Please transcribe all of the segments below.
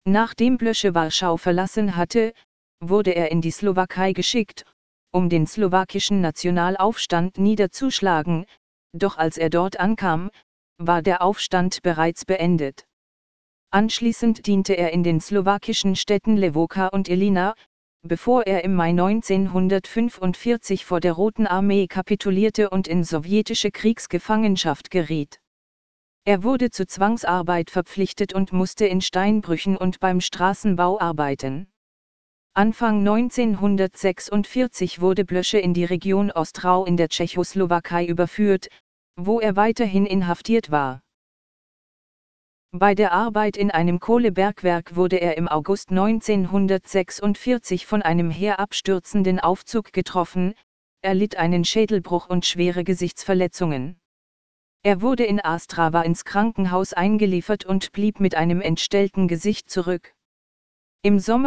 Nachdem Blöschel Warschau verlassen hatte, wurde er in die Slowakei geschickt, um den slowakischen Nationalaufstand niederzuschlagen, doch als er dort ankam, war der Aufstand bereits beendet. Anschließend diente er in den slowakischen Städten Levoča und Ilina, bevor er im Mai 1945 vor der Roten Armee kapitulierte und in sowjetische Kriegsgefangenschaft geriet. Er wurde zur Zwangsarbeit verpflichtet und musste in Steinbrüchen und beim Straßenbau arbeiten. Anfang 1946 wurde Blöschel in die Region Ostrau in der Tschechoslowakei überführt, wo er weiterhin inhaftiert war. Bei der Arbeit in einem Kohlebergwerk wurde er im August 1946 von einem herabstürzenden Aufzug getroffen, erlitt einen Schädelbruch und schwere Gesichtsverletzungen. Er wurde in Ostrava ins Krankenhaus eingeliefert und blieb mit einem entstellten Gesicht zurück. Im Sommer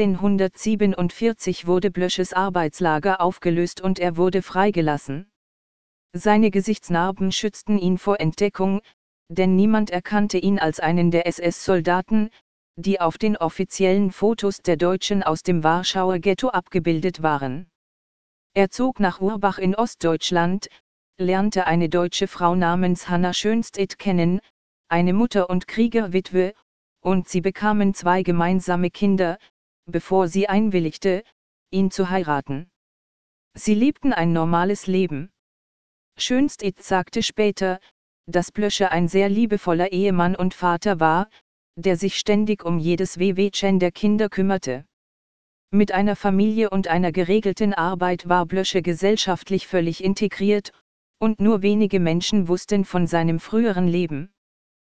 1947 wurde Blöschels Arbeitslager aufgelöst und er wurde freigelassen. Seine Gesichtsnarben schützten ihn vor Entdeckung, denn niemand erkannte ihn als einen der SS-Soldaten, die auf den offiziellen Fotos der Deutschen aus dem Warschauer Ghetto abgebildet waren. Er zog nach Urbach in Ostdeutschland, lernte eine deutsche Frau namens Hanna Schönstedt kennen, eine Mutter und Kriegerwitwe, und sie bekamen 2 gemeinsame Kinder, bevor sie einwilligte, ihn zu heiraten. Sie lebten ein normales Leben. Schönstedt sagte später, dass Blöschel ein sehr liebevoller Ehemann und Vater war, der sich ständig um jedes Wehwehchen der Kinder kümmerte. Mit einer Familie und einer geregelten Arbeit war Blöschel gesellschaftlich völlig integriert, und nur wenige Menschen wussten von seinem früheren Leben.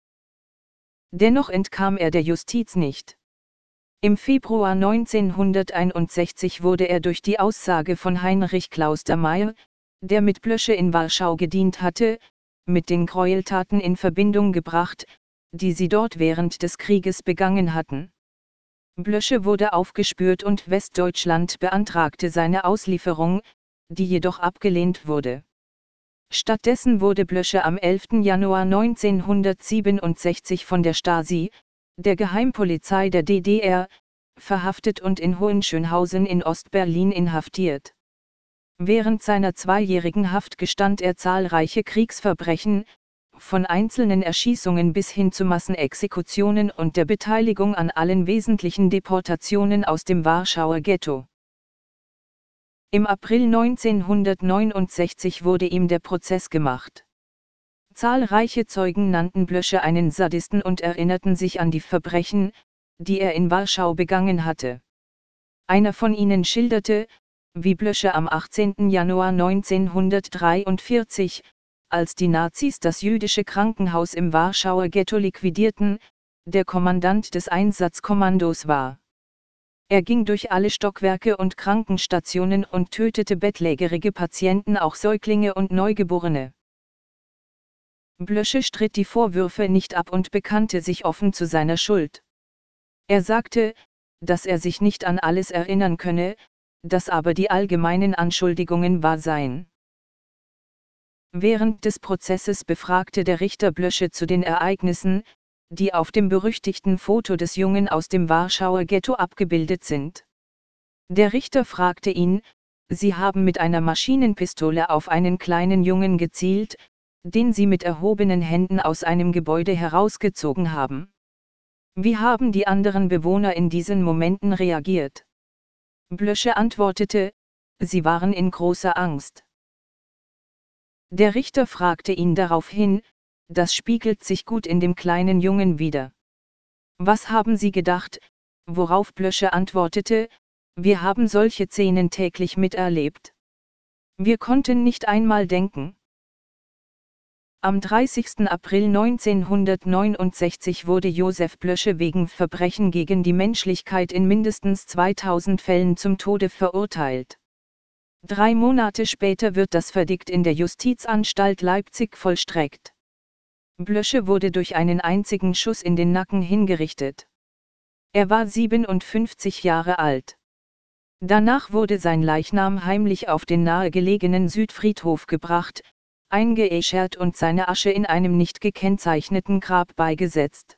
Dennoch entkam er der Justiz nicht. Im Februar 1961 wurde er durch die Aussage von Heinrich Klaustermeier, der mit Blöschel in Warschau gedient hatte, mit den Gräueltaten in Verbindung gebracht, die sie dort während des Krieges begangen hatten. Blöschel wurde aufgespürt und Westdeutschland beantragte seine Auslieferung, die jedoch abgelehnt wurde. Stattdessen wurde Blöschel am 11. Januar 1967 von der Stasi, der Geheimpolizei der DDR, verhaftet und in Hohenschönhausen in Ostberlin inhaftiert. Während seiner 2-jährigen Haft gestand er zahlreiche Kriegsverbrechen, von einzelnen Erschießungen bis hin zu Massenexekutionen und der Beteiligung an allen wesentlichen Deportationen aus dem Warschauer Ghetto. Im April 1969 wurde ihm der Prozess gemacht. Zahlreiche Zeugen nannten Blöschel einen Sadisten und erinnerten sich an die Verbrechen, die er in Warschau begangen hatte. Einer von ihnen schilderte, wie Blöschel am 18. Januar 1943, als die Nazis das jüdische Krankenhaus im Warschauer Ghetto liquidierten, der Kommandant des Einsatzkommandos war. Er ging durch alle Stockwerke und Krankenstationen und tötete bettlägerige Patienten, auch Säuglinge und Neugeborene. Blöschel stritt die Vorwürfe nicht ab und bekannte sich offen zu seiner Schuld. Er sagte, dass er sich nicht an alles erinnern könne, dass aber die allgemeinen Anschuldigungen wahr seien. Während des Prozesses befragte der Richter Blöschel zu den Ereignissen, die auf dem berüchtigten Foto des Jungen aus dem Warschauer Ghetto abgebildet sind. Der Richter fragte ihn: Sie haben mit einer Maschinenpistole auf einen kleinen Jungen gezielt, den Sie mit erhobenen Händen aus einem Gebäude herausgezogen haben. Wie haben die anderen Bewohner in diesen Momenten reagiert? Blöschel antwortete: Sie waren in großer Angst. Der Richter fragte ihn daraufhin: Das spiegelt sich gut in dem kleinen Jungen wider. Was haben Sie gedacht? Worauf Blöschel antwortete: Wir haben solche Szenen täglich miterlebt. Wir konnten nicht einmal denken. Am 30. April 1969 wurde Josef Blöschel wegen Verbrechen gegen die Menschlichkeit in mindestens 2000 Fällen zum Tode verurteilt. 3 Monate später wird das Verdikt in der Justizanstalt Leipzig vollstreckt. Blöschel wurde durch einen einzigen Schuss in den Nacken hingerichtet. Er war 57 Jahre alt. Danach wurde sein Leichnam heimlich auf den nahegelegenen Südfriedhof gebracht, eingeäschert und seine Asche in einem nicht gekennzeichneten Grab beigesetzt.